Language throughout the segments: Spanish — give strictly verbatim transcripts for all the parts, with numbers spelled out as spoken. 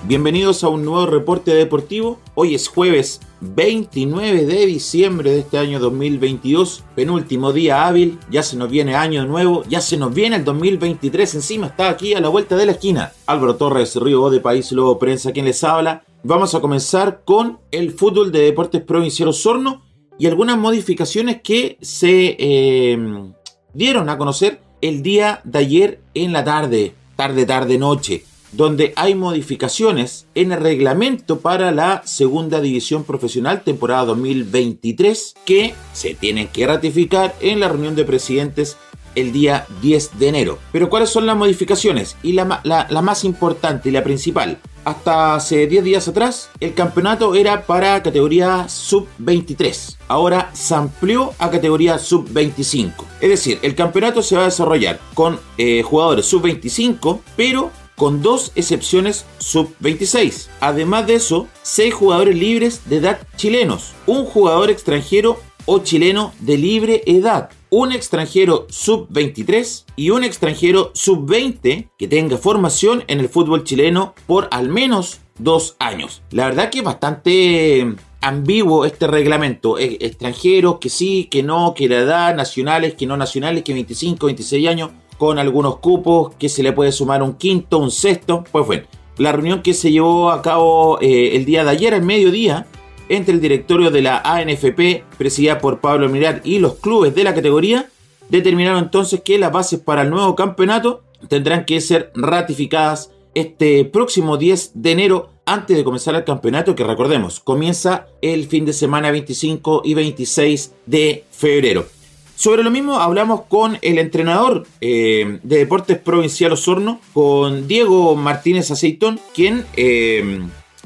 Bienvenidos a un nuevo reporte deportivo. Hoy es jueves veintinueve de diciembre de este año dos mil veintidós, penúltimo día hábil, ya se nos viene año nuevo, ya se nos viene el dos mil veintitrés encima, está aquí a la vuelta de la esquina. Álvaro Torres, Río Voz de País Lobo Prensa, quien les habla. Vamos a comenzar con el fútbol de Deportes Provincial Osorno y algunas modificaciones que se eh, dieron a conocer el día de ayer en la tarde, tarde, tarde, noche, donde hay modificaciones en el reglamento para la segunda división profesional temporada dos mil veintitrés que se tienen que ratificar en la reunión de presidentes el día diez de enero. Pero ¿cuáles son las modificaciones? Y la, la, la más importante y la principal. Hasta hace diez días atrás el campeonato era para categoría sub veintitrés. Ahora se amplió a categoría sub veinticinco. Es decir, el campeonato se va a desarrollar con eh, jugadores sub veinticinco, pero con dos excepciones sub veintiséis. Además de eso, seis jugadores libres de edad chilenos, un jugador extranjero o chileno de libre edad, un extranjero sub veintitrés y un extranjero sub veinte que tenga formación en el fútbol chileno por al menos dos años. La verdad que es bastante ambiguo este reglamento. Extranjeros que sí, que no, que la edad, nacionales, que no nacionales, que veinticinco, veintiséis años, con algunos cupos, que se le puede sumar un quinto, un sexto. Pues bueno, la reunión que se llevó a cabo eh, el día de ayer al mediodía entre el directorio de la A N F P, presidida por Pablo Mirar, y los clubes de la categoría, determinaron entonces que las bases para el nuevo campeonato tendrán que ser ratificadas este próximo diez de enero, antes de comenzar el campeonato, que recordemos, comienza el fin de semana veinticinco y veintiséis de febrero. Sobre lo mismo hablamos con el entrenador eh, de Deportes Provincial Osorno, con Diego Martínez Aceitón, quien eh,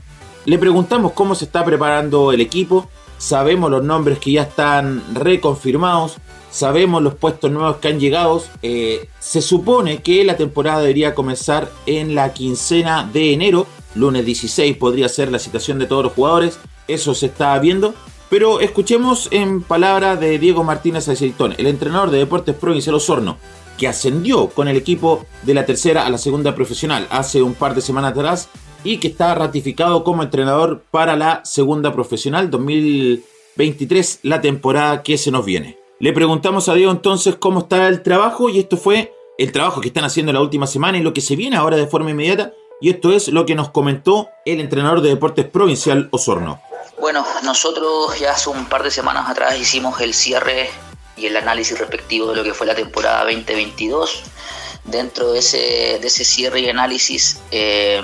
le preguntamos cómo se está preparando el equipo. Sabemos los nombres que ya están reconfirmados, sabemos los puestos nuevos que han llegado. Eh, se supone que la temporada debería comenzar en la quincena de enero, lunes dieciséis podría ser la citación de todos los jugadores, eso se está viendo. Pero escuchemos en palabras de Diego Martínez Aceitón, el entrenador de Deportes Provincial Osorno, que ascendió con el equipo de la tercera a la segunda profesional hace un par de semanas atrás y que está ratificado como entrenador para la segunda profesional dos mil veintitrés, la temporada que se nos viene. Le preguntamos a Diego entonces cómo está el trabajo, y esto fue el trabajo que están haciendo la última semana y lo que se viene ahora de forma inmediata, y esto es lo que nos comentó el entrenador de Deportes Provincial Osorno. Bueno, nosotros ya hace un par de semanas atrás hicimos el cierre y el análisis respectivo de lo que fue la temporada veinte veintidós. Dentro de ese, de ese cierre y análisis eh,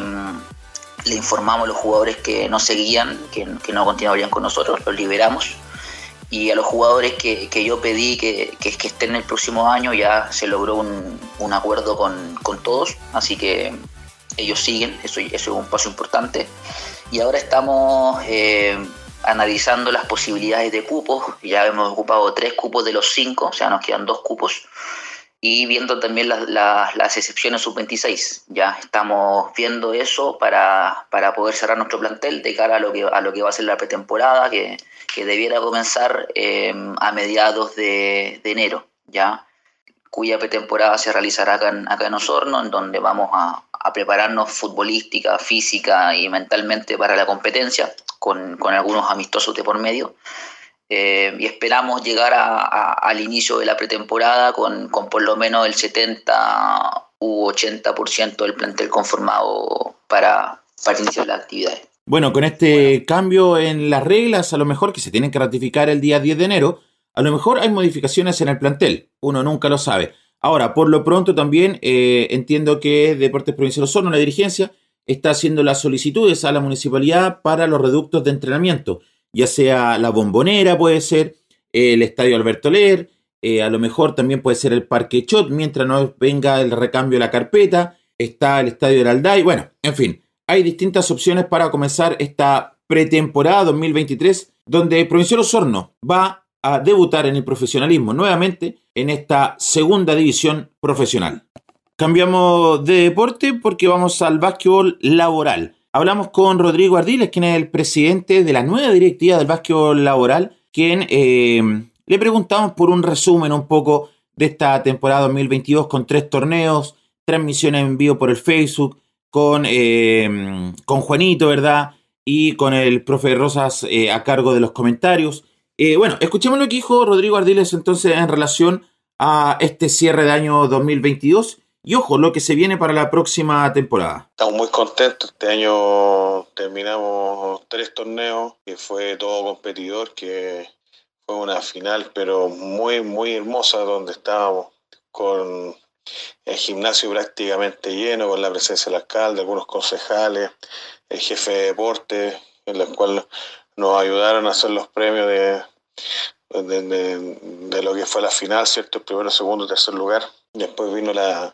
le informamos a los jugadores que no seguían, que, que no continuarían con nosotros, los liberamos. Y a los jugadores que, que yo pedí que, que, que estén el próximo año, ya se logró un, un acuerdo con, con todos, así que ellos siguen, eso, eso es un paso importante. Y ahora estamos eh, analizando las posibilidades de cupos. Ya hemos ocupado tres cupos de los cinco, o sea, nos quedan dos cupos. Y viendo también las, las, las excepciones sub veintiséis. Ya estamos viendo eso para, para poder cerrar nuestro plantel de cara a lo que, a lo que va a ser la pretemporada, que, que debiera comenzar eh, a mediados de, de enero, ya, cuya pretemporada se realizará acá en, acá en Osorno, en donde vamos a, a prepararnos futbolística, física y mentalmente para la competencia, con, con algunos amistosos de por medio. Eh, y esperamos llegar a, a, al inicio de la pretemporada con, con por lo menos el setenta u ochenta por ciento del plantel conformado para, para iniciar las actividades. Bueno, con este bueno. cambio en las reglas, a lo mejor que se tienen que ratificar el día diez de enero, a lo mejor hay modificaciones en el plantel, uno nunca lo sabe. Ahora, por lo pronto también eh, entiendo que Deportes Provincial Osorno, la dirigencia, está haciendo las solicitudes a la municipalidad para los reductos de entrenamiento, ya sea la Bombonera, puede ser el Estadio Alberto Ler, eh, a lo mejor también puede ser el Parque Chot, mientras no venga el recambio de la carpeta, está el Estadio del Alday, bueno, en fin, hay distintas opciones para comenzar esta pretemporada dos mil veintitrés, donde Provincial Osorno va a debutar en el profesionalismo nuevamente en esta segunda división profesional. Cambiamos de deporte porque vamos al básquetbol laboral. Hablamos con Rodrigo Ardiles, quien es el presidente de la nueva directiva del básquetbol laboral, quien eh, le preguntamos por un resumen un poco de esta temporada dos mil veintidós con tres torneos, transmisiones en vivo por el Facebook, con, eh, con Juanito, ¿verdad? Y con el profe Rosas eh, a cargo de los comentarios. Eh, bueno, escuchemos lo que dijo Rodrigo Ardiles entonces en relación a este cierre de año dos mil veintidós y ojo, lo que se viene para la próxima temporada. Estamos muy contentos, este año terminamos tres torneos, que fue todo competidor, que fue una final pero muy muy hermosa, donde estábamos con el gimnasio prácticamente lleno, con la presencia del alcalde, algunos concejales, el jefe de deporte, en los cuales nos ayudaron a hacer los premios de, de, de, de lo que fue la final, ¿cierto? El primero, segundo, tercer lugar. Después vino la,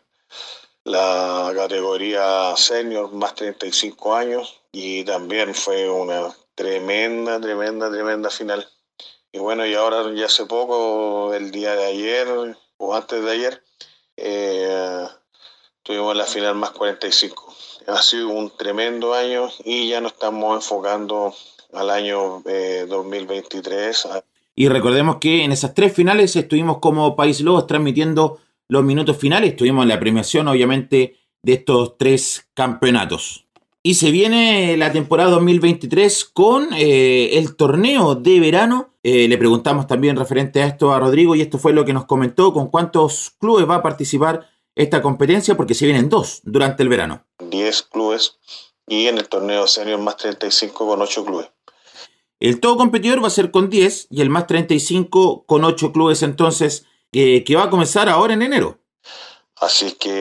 la categoría senior, más treinta y cinco años, y también fue una tremenda, tremenda, tremenda final. Y bueno, y ahora ya hace poco, el día de ayer, o antes de ayer, eh, tuvimos la final más cuarenta y cinco. Ha sido un tremendo año y ya nos estamos enfocando al año eh, dos mil veintitrés. Y recordemos que en esas tres finales estuvimos como País Lobos transmitiendo los minutos finales. Estuvimos en la premiación, obviamente, de estos tres campeonatos. Y se viene la temporada dos mil veintitrés con eh, el torneo de verano. Eh, le preguntamos también referente a esto a Rodrigo y esto fue lo que nos comentó, con cuántos clubes va a participar esta competencia, porque se vienen dos durante el verano. diez clubes y en el torneo senior más treinta y cinco con ocho clubes. El todo competidor va a ser con diez y el más treinta y cinco con ocho clubes entonces, eh, que va a comenzar ahora en enero. Así que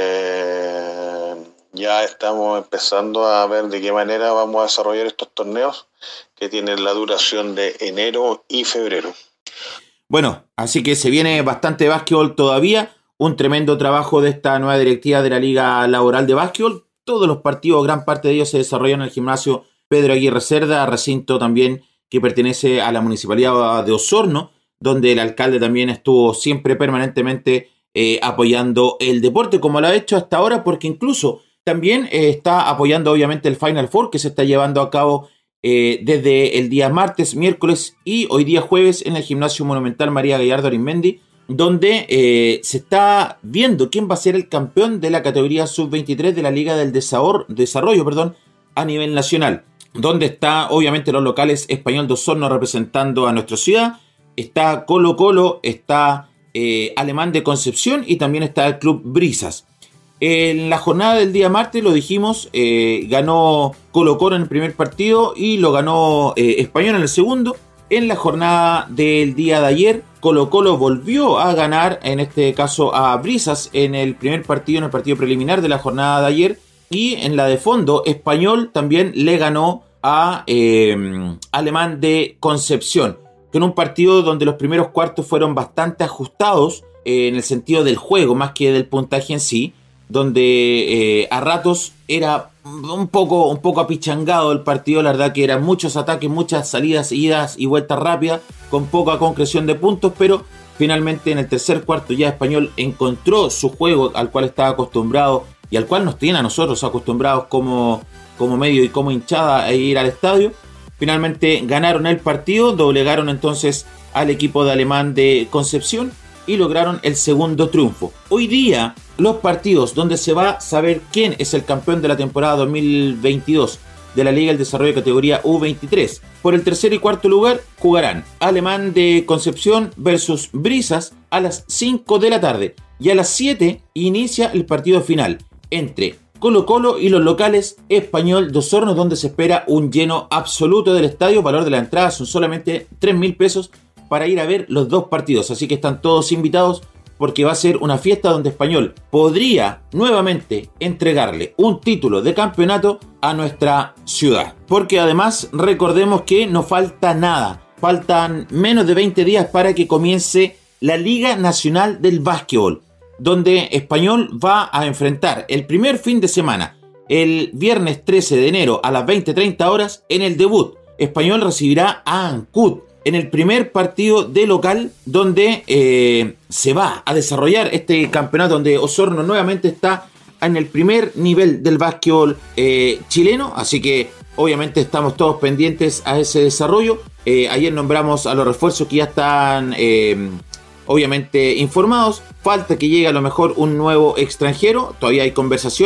eh, ya estamos empezando a ver de qué manera vamos a desarrollar estos torneos que tienen la duración de enero y febrero. Bueno, así que se viene bastante básquetbol todavía, un tremendo trabajo de esta nueva directiva de la Liga Laboral de Básquetbol. Todos los partidos, gran parte de ellos se desarrollan en el gimnasio Pedro Aguirre Cerda, recinto también que pertenece a la Municipalidad de Osorno, donde el alcalde también estuvo siempre permanentemente eh, apoyando el deporte, como lo ha hecho hasta ahora, porque incluso también eh, está apoyando obviamente el Final Four, que se está llevando a cabo eh, desde el día martes, miércoles y hoy día jueves en el Gimnasio Monumental María Gallardo Arizmendi, donde eh, se está viendo quién va a ser el campeón de la categoría sub veintitrés de la Liga del Desarrollo, desarrollo perdón, a nivel nacional, donde está obviamente los locales Español de Osorno representando a nuestra ciudad, está Colo Colo, está eh, Alemán de Concepción y también está el Club Brisas. En la jornada del día martes, lo dijimos, eh, ganó Colo Colo en el primer partido y lo ganó eh, Español en el segundo. En la jornada del día de ayer, Colo Colo volvió a ganar, en este caso a Brisas, en el primer partido, en el partido preliminar de la jornada de ayer. Y en la de fondo, Español también le ganó a eh, Alemán de Concepción, que en un partido donde los primeros cuartos fueron bastante ajustados eh, en el sentido del juego, más que del puntaje en sí, donde eh, a ratos era un poco, un poco apichangado el partido. La verdad que eran muchos ataques, muchas salidas, idas y vueltas rápidas, con poca concreción de puntos, pero finalmente en el tercer cuarto ya Español encontró su juego al cual estaba acostumbrado y al cual nos tiene a nosotros acostumbrados como, como medio y como hinchada a ir al estadio. Finalmente ganaron el partido, doblegaron entonces al equipo de Alemán de Concepción y lograron el segundo triunfo. Hoy día los partidos donde se va a saber quién es el campeón de la temporada dos mil veintidós de la Liga del Desarrollo de categoría U veintitrés. Por el tercer y cuarto lugar jugarán Alemán de Concepción versus Brisas a las cinco de la tarde y a las siete inicia el partido final entre Colo Colo y los locales Español de Osorno, donde se espera un lleno absoluto del estadio. Valor de la entrada son solamente tres mil pesos para ir a ver los dos partidos, así que están todos invitados porque va a ser una fiesta donde Español podría nuevamente entregarle un título de campeonato a nuestra ciudad, porque además recordemos que no falta nada, faltan menos de veinte días para que comience la Liga Nacional del Básquetbol, donde Español va a enfrentar el primer fin de semana, el viernes trece de enero a las veinte treinta horas. En el debut, Español recibirá a Ancud en el primer partido de local, donde eh, se va a desarrollar este campeonato, donde Osorno nuevamente está en el primer nivel del básquetbol eh, chileno, así que obviamente estamos todos pendientes a ese desarrollo. Eh, ayer nombramos a los refuerzos que ya están eh, obviamente informados. Falta que llegue a lo mejor un nuevo extranjero, todavía hay conversaciones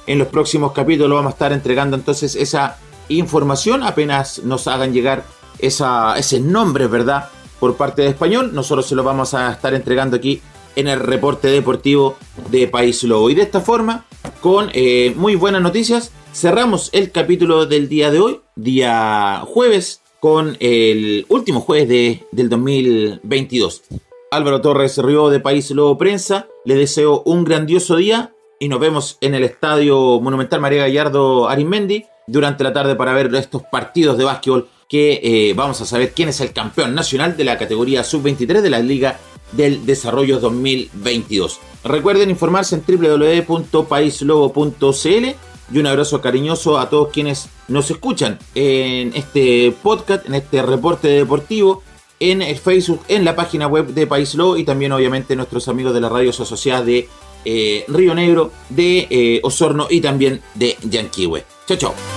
En los próximos capítulos vamos a estar entregando entonces esa información, apenas nos hagan llegar esa, ese nombre, ¿verdad?, por parte de Español, nosotros se lo vamos a estar entregando aquí en el reporte deportivo de País Lobo. Y de esta forma, con eh, muy buenas noticias, cerramos el capítulo del día de hoy, día jueves, con el último jueves de, del dos mil veintidós. Álvaro Torres Río de País Lobo Prensa, le deseo un grandioso día y nos vemos en el Estadio Monumental María Gallardo Arizmendi durante la tarde para ver estos partidos de básquetbol que eh, vamos a saber quién es el campeón nacional de la categoría sub veintitrés de la Liga del Desarrollo dos mil veintidós. Recuerden informarse en doble u doble u doble u punto país lobo punto c l y un abrazo cariñoso a todos quienes nos escuchan en este podcast, en este reporte deportivo, en el Facebook, en la página web de País Lobo y también obviamente nuestros amigos de las radios asociadas de eh, Río Negro, de eh, Osorno y también de Yanquihue. Chao, chao.